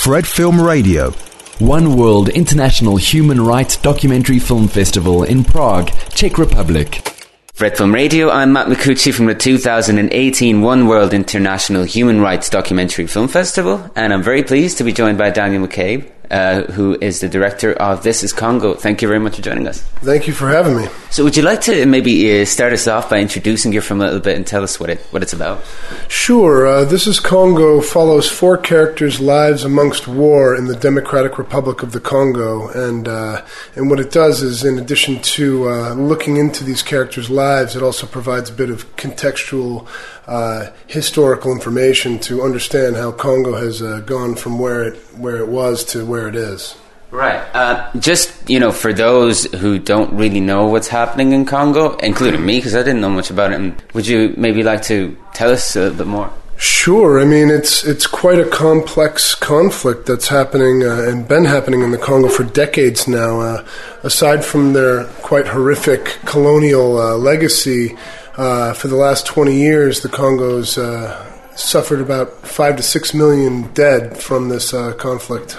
Fred Film Radio. One World International Human Rights Documentary Film Festival in Prague, Czech Republic. Fred Film Radio, I'm Matt Micucci from the 2018 One World International Human Rights Documentary Film Festival, and I'm very pleased to be joined by Daniel McCabe, who is the director of This Is Congo. Thank you very much for joining us. Thank you for having me. So would you like to maybe start us off by introducing your film a little bit and tell us what it's about? Sure. This Is Congo follows four characters' lives amongst war in the Democratic Republic of the Congo, and what it does is, in addition to looking into these characters' lives, it also provides a bit of contextual historical information to understand how Congo has gone from where it was to where it is. Right. Just, for those who don't really know what's happening in Congo, including me, because I didn't know much about it, would you maybe like to tell us a bit more? Sure. I mean, it's quite a complex conflict that's happening and been happening in the Congo for decades now. Aside from their quite horrific colonial legacy, for the last 20 years, the Congo's suffered about 5 to 6 million dead from this conflict,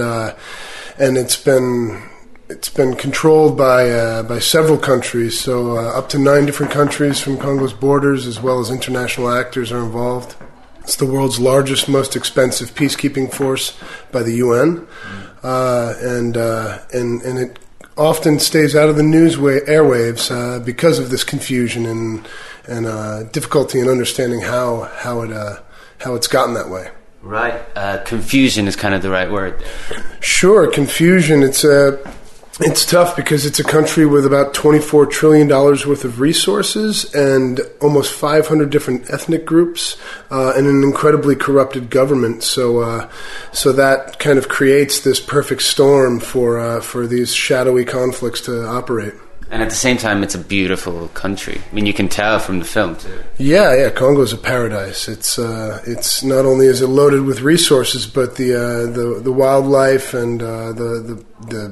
and it's been controlled by several countries. So up to 9 different countries from Congo's borders, as well as international actors, are involved. It's the world's largest, most expensive peacekeeping force by the UN, and it often stays out of the news airwaves because of this confusion and difficulty in understanding how it's gotten that way. Right. Confusion is kind of the right word. Sure, confusion. It's tough because it's a country with about $24 trillion worth of resources and almost 500 different ethnic groups and an incredibly corrupted government. So that kind of creates this perfect storm for these shadowy conflicts to operate. And at the same time, it's a beautiful country. I mean, you can tell from the film too. Yeah, Congo's a paradise. It's not only is it loaded with resources, but the wildlife and the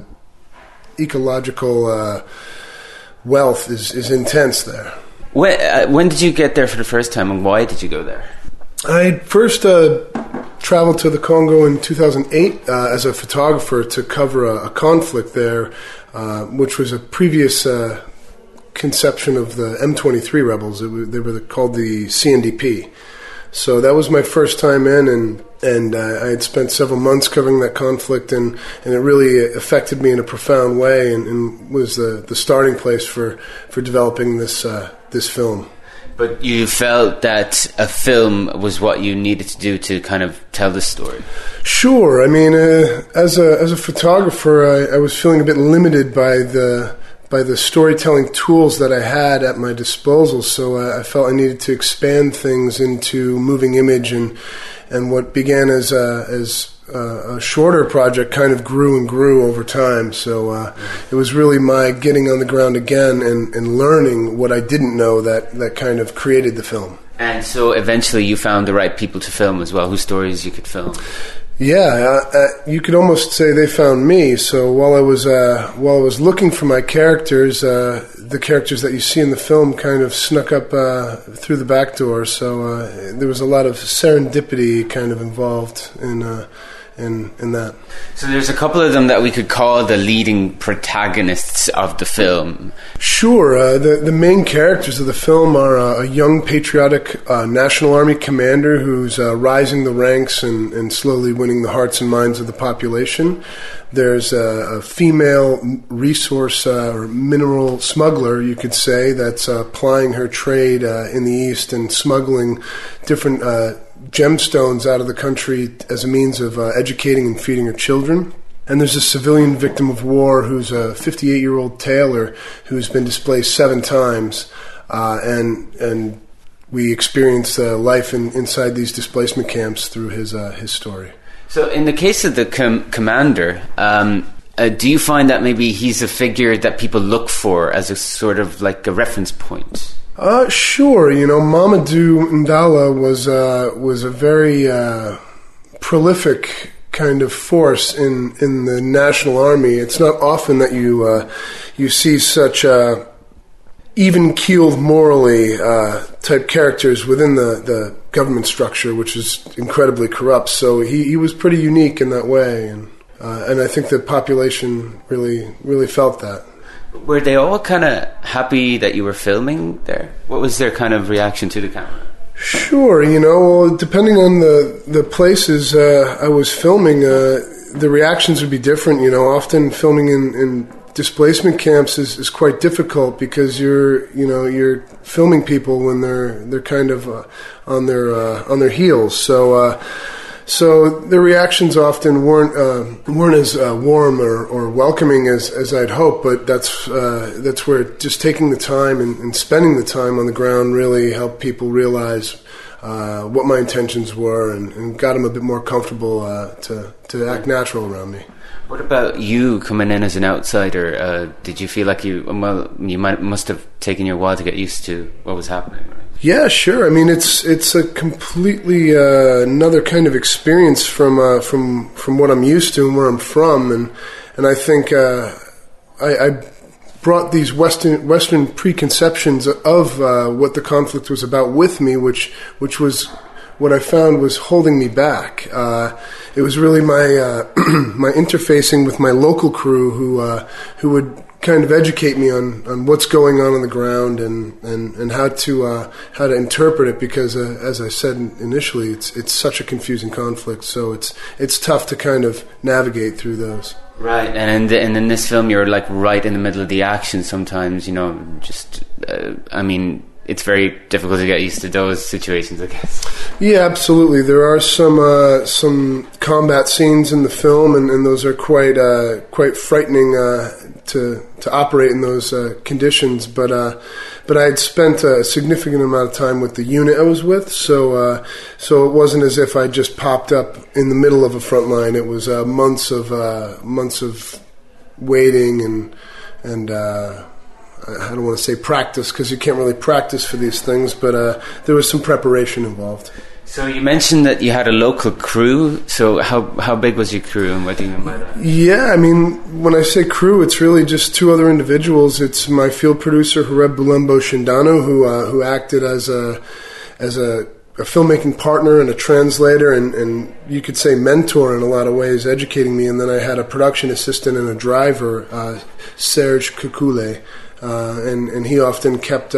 ecological wealth is intense there. When did you get there for the first time, and why did you go there? I first traveled to the Congo in 2008 as a photographer to cover a conflict there, which was a previous conception of the M23 rebels. They were called the CNDP. So that was my first time in, and I had spent several months covering that conflict, and it really affected me in a profound way, and was the starting place for developing this film. But you felt that a film was what you needed to do to kind of tell the story? Sure. I mean, as a photographer, I was feeling a bit limited by the storytelling tools that I had at my disposal, so I felt I needed to expand things into moving image, and what began as a shorter project kind of grew and grew over time. So it was really my getting on the ground again and learning what I didn't know that kind of created the film. And so eventually you found the right people to film as well, whose stories you could film. Yeah, you could almost say they found me. So while I was looking for my characters, the characters that you see in the film kind of snuck up through the back door. So there was a lot of serendipity kind of involved in that. So there's a couple of them that we could call the leading protagonists of the film. Sure. The main characters of the film are a young patriotic National Army commander who's rising the ranks and slowly winning the hearts and minds of the population. There's a female resource or mineral smuggler, you could say, that's plying her trade in the East and smuggling different gemstones out of the country as a means of educating and feeding her children. And there's a civilian victim of war who's a 58-year-old tailor who's been displaced 7 times, and we experience life inside these displacement camps through his story. So in the case of the commander, do you find that maybe he's a figure that people look for as a sort of like a reference point? Sure. Mamadou Ndala was a very prolific kind of force in the National Army. It's not often that you see such even-keeled morally type characters within the government structure, which is incredibly corrupt. So he was pretty unique in that way, and I think the population really felt that. Were they all kind of happy that you were filming there? What was their kind of reaction to the camera? Sure, depending on the places I was filming, the reactions would be different. Often filming in displacement camps is quite difficult because you're filming people when they're kind of on their heels. So the reactions often weren't as warm or welcoming as I'd hoped. But that's where just taking the time and spending the time on the ground really helped people realize what my intentions were and got them a bit more comfortable to act natural around me. What about you coming in as an outsider? Did you feel like you must have taken you a while to get used to what was happening, right? Yeah, sure. I mean, it's a completely another kind of experience from what I'm used to and where I'm from, and I think I brought these Western preconceptions of what the conflict was about with me, which was what I found was holding me back. It was really my my interfacing with my local crew who would kind of educate me on what's going on the ground and how to interpret it, because as I said initially, it's such a confusing conflict, so it's tough to kind of navigate through those. Right, and in this film, you're like right in the middle of the action sometimes, it's very difficult to get used to those situations, I guess. Yeah, absolutely. There are some combat scenes in the film, and those are quite frightening to operate in those conditions. But I had spent a significant amount of time with the unit I was with, so it wasn't as if I just popped up in the middle of a front line. It was months of waiting and I don't want to say practice, because you can't really practice for these things, but there was some preparation involved. So you mentioned that you had a local crew. So how big was your crew, and what do you mean by that? Yeah, I mean, when I say crew, it's really just two other individuals. It's my field producer, Hareb Bulembo Shindano, who acted as a filmmaking partner and a translator and you could say mentor in a lot of ways, educating me. And then I had a production assistant and a driver, Serge Kukule. And he often kept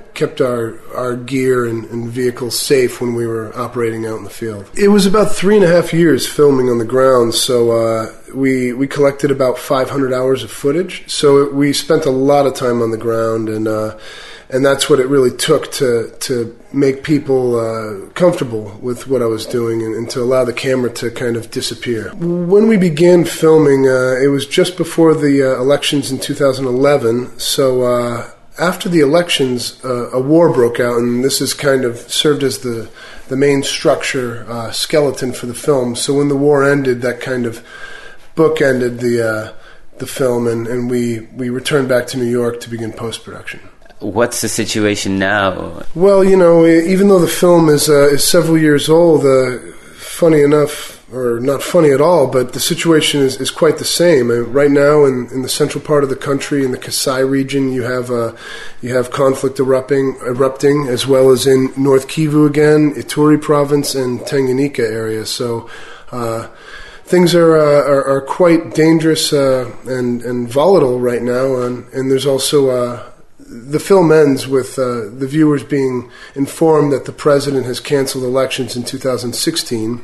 our gear and vehicles safe when we were operating out in the field. It was about 3.5 years filming on the ground, so we collected about 500 hours of footage. So we spent a lot of time on the ground, and that's what it really took to make people comfortable with what I was doing and to allow the camera to kind of disappear. When we began filming, it was just before the elections in 2011, so after the elections, a war broke out, and this has kind of served as the main structure, skeleton for the film. So when the war ended, that kind of bookended the film, and we returned back to New York to begin post-production. What's the situation now? Well, even though the film is several years old, funny enough, or not funny at all, but the situation is quite the same. Right now, in the central part of the country, in the Kasai region, you have conflict erupting, as well as in North Kivu again, Ituri province, and Tanganyika area. So things are quite dangerous and volatile right now, and there's also the film ends with the viewers being informed that the president has canceled elections in 2016,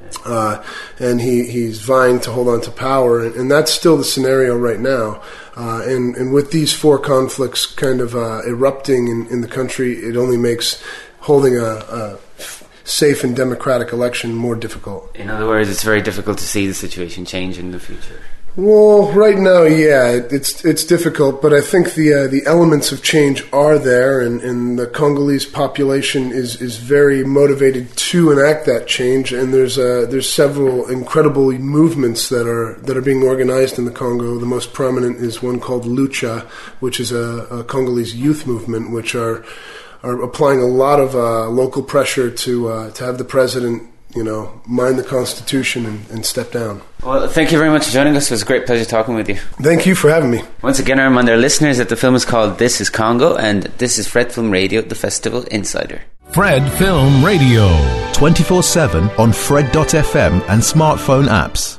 and he's vying to hold on to power, and that's still the scenario right now. And with these four conflicts kind of erupting in the country, it only makes holding a safe and democratic election more difficult. In other words, it's very difficult to see the situation change in the future. Well, right now, yeah, it's difficult, but I think the elements of change are there, and the Congolese population is very motivated to enact that change. And there's several incredible movements that are being organized in the Congo. The most prominent is one called Lucha, which is a Congolese youth movement, which are applying a lot of local pressure to have the president mind the Constitution and step down. Well, thank you very much for joining us. It was a great pleasure talking with you. Thank you for having me. Once again, I remind our listeners that the film is called This is Congo, and this is Fred Film Radio, the Festival Insider. Fred Film Radio. 24/7 on Fred.fm and smartphone apps.